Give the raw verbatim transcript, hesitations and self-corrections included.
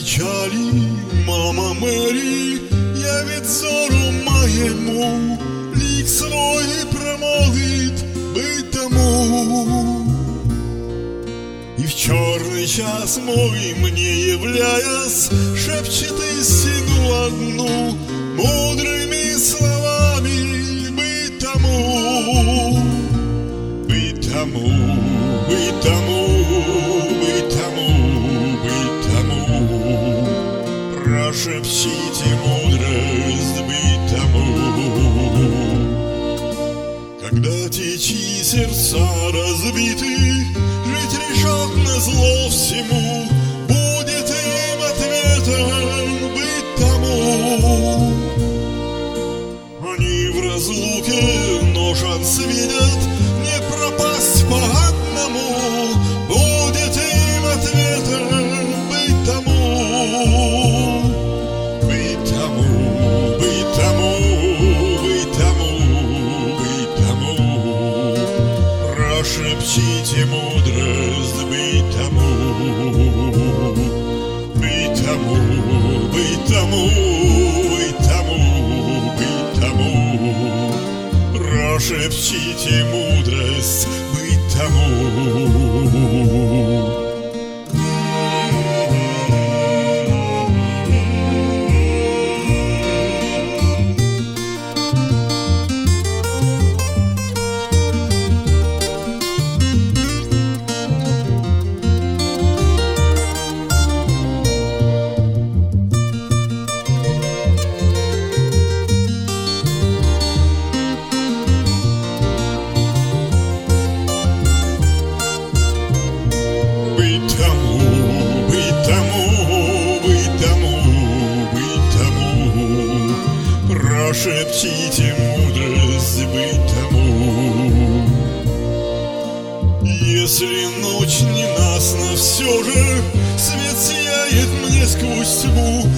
печалі, мама Мері, явить зору моєму, лік свої промолить битому. И в черный час мой мне являясь, шепчет истину одну, мудрыми словами быть тому, быть тому, быть тому, быть тому, быть тому. Прошепчите мудрость быть тому. Когда течи сердца разбиты, жить решат назло всему, будет им ответом быть тому. Они в разлуке, но шанс видят не пропасть по одному, будет им ответом быть тому, быть тому, быть тому, быть тому, быть тому. Прошепчите мудрость быть тому, быть тому, быть тому, быть тому, быть тому. Прошепчите мудрость быть тому. Прошепчите мудрость быть тому. Если ночь ненастна, все же свет сияет мне сквозь тьму.